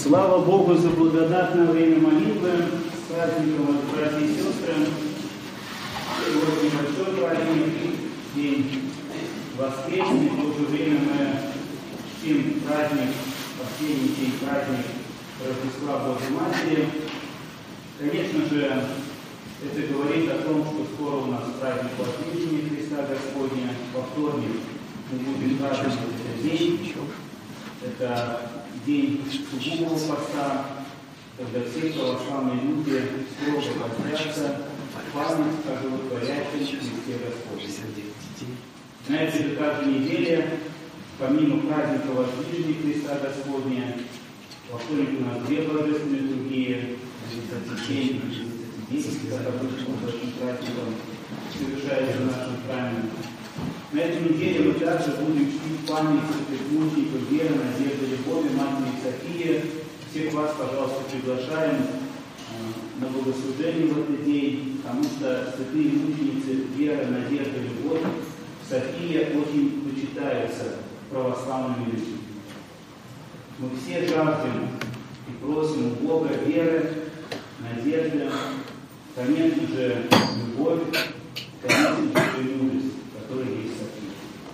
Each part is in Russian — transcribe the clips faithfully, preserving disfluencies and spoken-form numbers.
Слава Богу за благодатное время молитвы. С праздником вас, братья и сестры. Сегодня большой праздник, день воскресный. В то же время мы чтим праздник, последний день праздник Рождества Божьей Матери. Конечно же, это говорит о том, что скоро у нас праздник Воскресения Христа Господня. Во вторник мы будем праздновать этот день. Это день сугубого поста, когда все православные люди строго постятся в память о животворящем Христе Господне. Знаете, же каждой неделе, помимо праздника Воскресения Христа Господня, во вторник у нас две божественные другие, тридцать семь, десять, как обычно, большим праздником совершается в нашем храме. На этой неделе мы также будем чтить память святых мучеников веры, надежды, любови, матери Софии. Всех вас, пожалуйста, приглашаем на богослужение в этот день, потому что святые мученицы веры, надежды, любовь, София очень почитаются православными людьми. Мы все жаждем и просим у Бога веры, надежды, конечно же, любовь, конечно же, мудрость, которая есть София.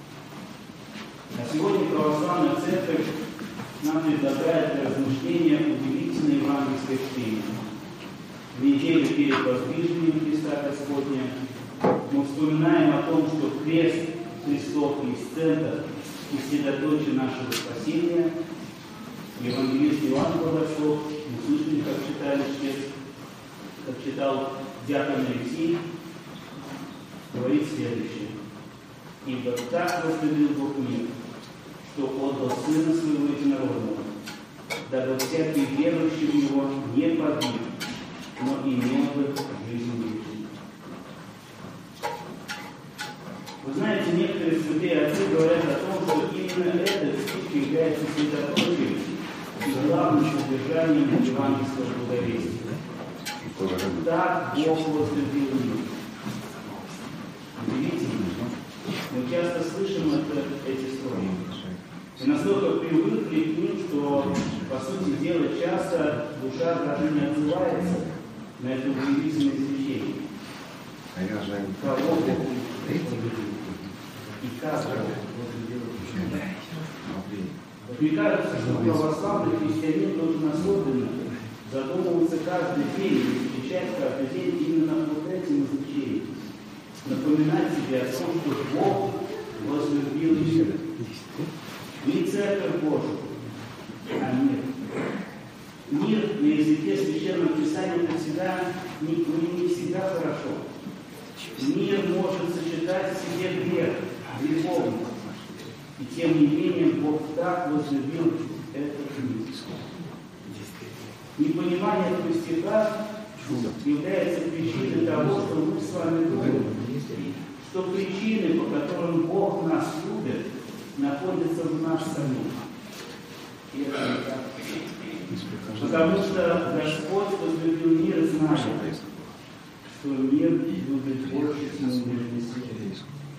А сегодня православная церковь нам предлагает для размышления удивительное евангельское чтение. В неделю перед воздвижением Христа Господня мы вспоминаем о том, что крест Христов есть центр и средоточие нашего спасения. Евангелист Иоанн Богослов, мы слышали, как читали чтец, как читал диакон Алексей, говорит следующее. Ибо так возлюбил Бог мир, что отдал Сына Своего Единородного, дабы всякий верующий в Него не погиб, но имел бы жизнь вечную. Вы знаете, некоторые святые отцы говорят о том, что именно этот стих является средоточием и главным содержанием евангельского благовестия. Так Бог возлюбил мир. Удивительно. Мы часто слышим это, эти строки. И настолько привыкли к ним, что, по сути дела, часто душа даже не отзывается на это удивительное изречение. Кого Бог и как Бог. Мне кажется, что православный христианин должен особенно задумываться каждый день и встречать каждый день именно вот этим изречением. Напоминать себе о том, что Бог возлюбил мир. Не церковь Божию, а мир. Мир на языке Священного Писания это всегда не, не всегда хорошо. Мир может сочетать в себе грех, греховность. И тем не менее Бог так возлюбил этот мир. Непонимание пустяка является причиной того, что мы с вами думаем, что причины, по которым Бог нас любит, находятся в нас самих. И это не так. Потому что Господь возлюбил мир, зная, что мир любит больше, чем любит себя.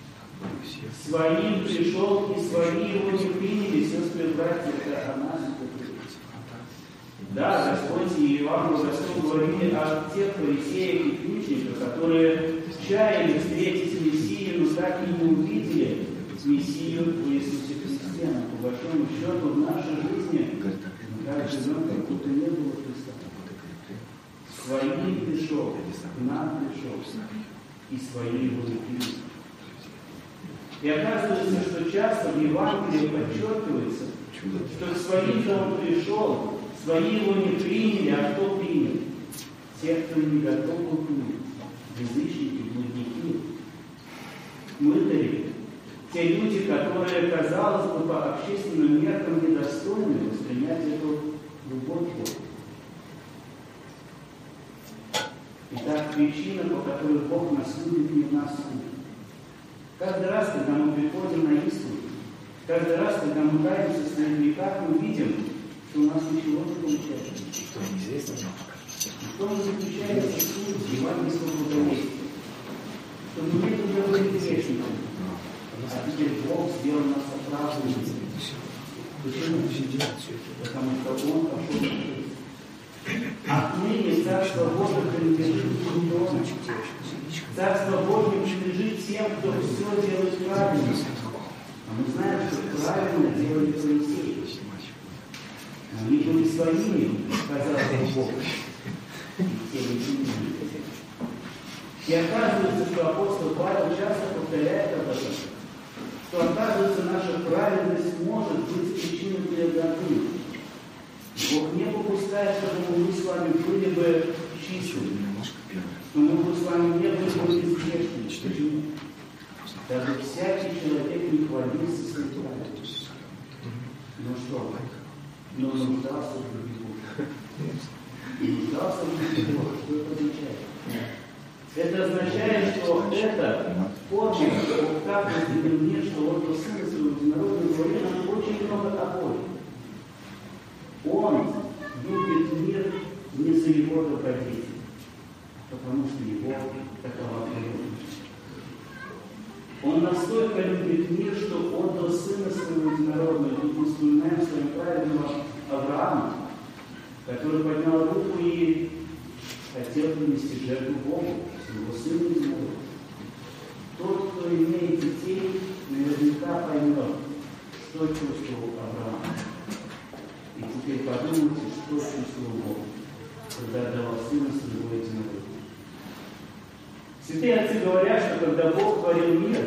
Своим пришел, и свои его не приняли, сестры и братья, это о нас. Да, Господь и Иоанн Богослов говорили о тех фарисеях и книжниках, которые чаяли встретить Мессию, но так и не увидели Мессию в Иисусе Христе. Но по большому счету в нашей жизни мы так живем, как будто не было Христа. Своим пришел, к нам пришел, и свои его не приняли. И оказывается, что часто в Евангелии подчеркивается, что к своим-то он пришел, свои его не приняли, а кто принял? Те, кто не готов был принять. Язычники, блудники, мытари. Те люди, которые, казалось бы, по общественным меркам недостойны воспринять эту любовь Бога. Итак, причина, по которой Бог нас любит, не в нас самих. Каждый раз, когда мы приходим на исповедь, каждый раз, когда мы каемся в своих грехах, мы видим, что у нас ничего не получается. В том заключается суть евангельского благовестия. Что мы не уже были грешниками, а теперь Бог сделал нас оправданными. Почему? Потому что Он пошел Царство Божье принадлежит тем, кто все делает правильно. А мы знаем, что правильно делали фарисеи. Они были своими, казалось Богу. И оказывается, что апостол Павел часто повторяет об этом, что, оказывается, наша праведность может быть причиной для гордыни. Бог не попускает, чтобы мы с вами были бы чистыми, но мы бы с вами не были бы безгрешными. Почему? Даже всякий человек не хвалился своей праведностью. Ну что? Но нуждался в любви. Нуждался в любви. Что это означает? Это означает, что это помнит, что как разделил мир, что он по сыну своего единородного говорит нам очень много о Боге. Он любит мир не за его добродетель, потому что его такова природа. Он настолько любит мир, что отдал сына своего единородного. И мы вспоминаем своего праведного Авраама, который поднял руку и хотел принести жертву Богу, своего сына единородного. Тот, кто имеет детей, наверняка поймет, что чувствовал Авраам. И теперь подумайте, что чувствовал Бог, когда отдавал сына своего единородного. Святые отцы говорят, что когда Бог творил мир,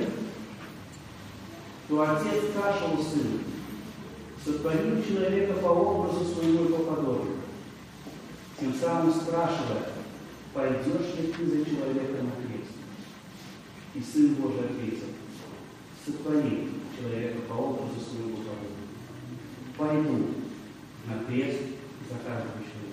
то Отец спрашивал Сына: сотворил человека по образу своему и по подобию. Тем самым спрашивая: пойдешь ли ты за человеком на крест? И Сын Божий ответил: сотворил человека по образу своему и по подобию. Пойду на крест за каждого человека.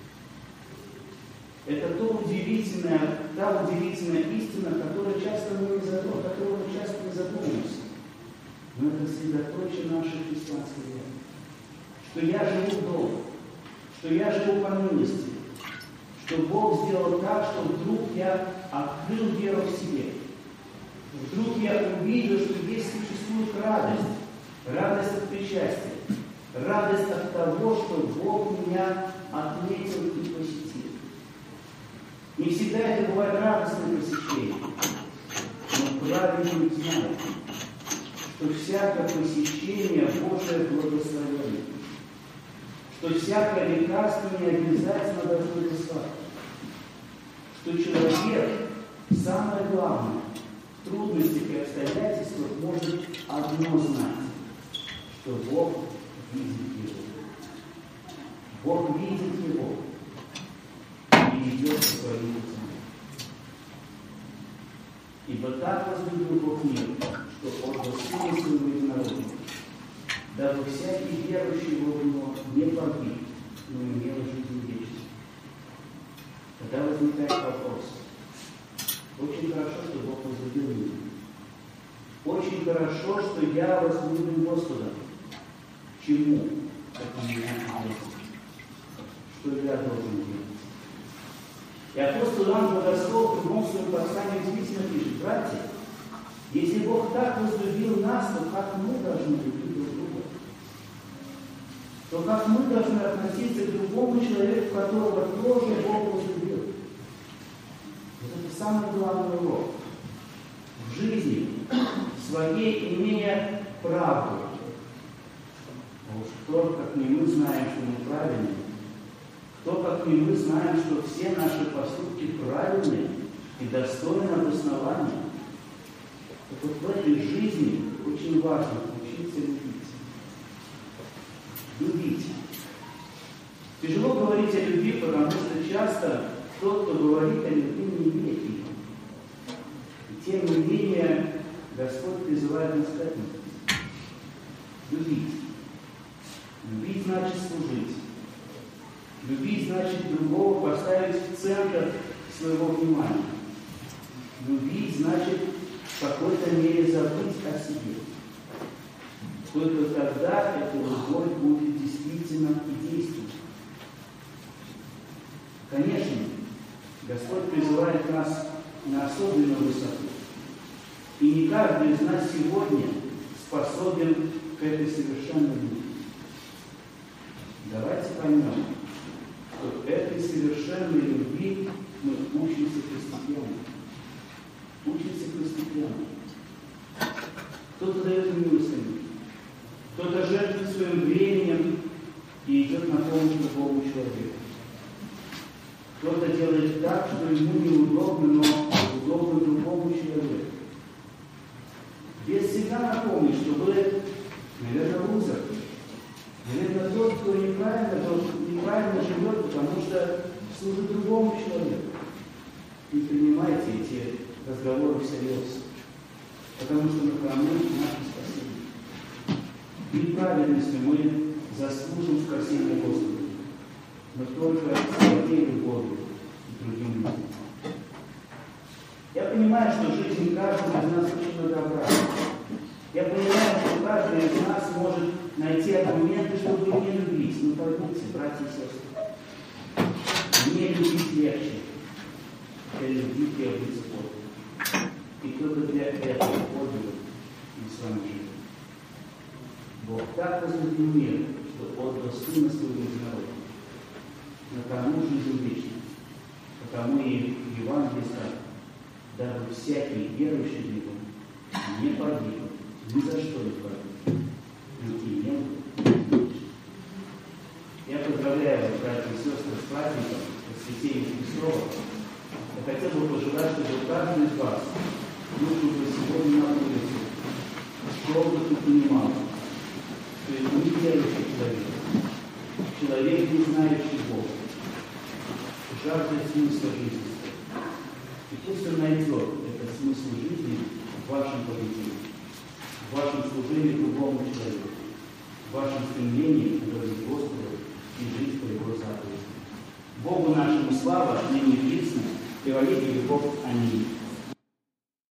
Это то удивительное, та удивительная истина, которую часто мы не задумываемся, которую мы часто не задумываемся. Но это средоточие нашей христианской веры. Что я живу долго, что я живу по милости, что Бог сделал так, что вдруг я открыл веру в себе. Вдруг я увидел, что здесь существует радость, радость от причастия, радость от того, что Бог меня отметил и посетил. Не всегда это бывает радостное посещение, но праведник знает, что всякое посещение Божие благословение, что всякое лекарство не обязательно должно быть сладким, что человек, самое главное, в трудностях и обстоятельствах может одно знать, что Бог видит его. Бог видит его и идет по своим путям. Ибо так возлюбил Бог мир, что отдал Сына Своего единородного, дабы всякий верующий в Него не погиб, но имел жизнь вечную. Тогда возникает вопрос. Очень хорошо, что Бог возлюбил меня. Очень хорошо, что я возлюбил Господа. Чему это меня ответит? Что я должен делать? И апостол Иоанн Богослов в другом своем послании удивительно пишет: братья, если Бог так возлюбил нас, то как мы должны любить друг друга? То как мы должны относиться к другому человеку, которого тоже Бог возлюбил? Вот это самый главный урок. В жизни своей имея правду. А уж кто, как не мы, знаем, что мы правильные, кто, как не мы, знаем, что все наши поступки правильные и достойны обоснования. Так вот в этой жизни очень важно учиться любить. Любить. Тяжело говорить о любви, потому что часто тот, кто говорит о любви, не имеет ее. И тем не менее Господь призывает нас к этому. Любить. Любить значит служить. Любить значит другого поставить в центр своего внимания. Любить значит в какой-то мере забыть о себе. Только тогда эта любовь будет действительно и действовать. Конечно, Господь призывает нас на особенную высоту. И не каждый из нас сегодня способен к этой совершенной любви. Давайте поймем, что этой совершенной любви мы учимся постепенно. учится постепенно. Кто-то дает милостыню, кто-то жертвует своим временем и идет на помощь другому человеку. Кто-то делает так, что ему неудобно, но удобно другому человеку. Без всегда напомнить, что вы, наверное, лузер. Наверное, тот, кто неправильно, тот неправильно живет, потому что служит другому человеку. Не принимайте эти разговоры всерьез, потому что мы храним наше спасение. Неправильностью мы заслужим спасение Господа, но только своей любовью и другим людям. Я понимаю, что жизнь каждого из нас очень многообразна. Я понимаю, что каждый из нас может найти аргументы, чтобы не любить. Ну, поймите, братья и сестры, не любить легче, чем любить и быть Богом. И только для этого подвига мы с вами живем. Бог так возлюбил мир, что отдал Сына Своего единородного, на тому жизнь вечную, потому и в Евангелии сказано, дабы всякий верующий в Него не погиб, ни за что не погиб, но имел жизнь. Я поздравляю вас, братья и сестры, с праздником Воскресения Христова. Я хотел бы пожелать, чтобы каждый из вас вышел бы сегодня на улицу, что бы ты понимал, что это не верующий человек, человек, не знающий Бога, жаждет смысла жизни. И пусть он найдет этот смысл жизни в вашем поведении, в вашем служении другому человеку, в вашем стремлении угодить Господу и жить по Его заповедям. Богу нашему слава, ныне и присно, и во веки веков. Аминь.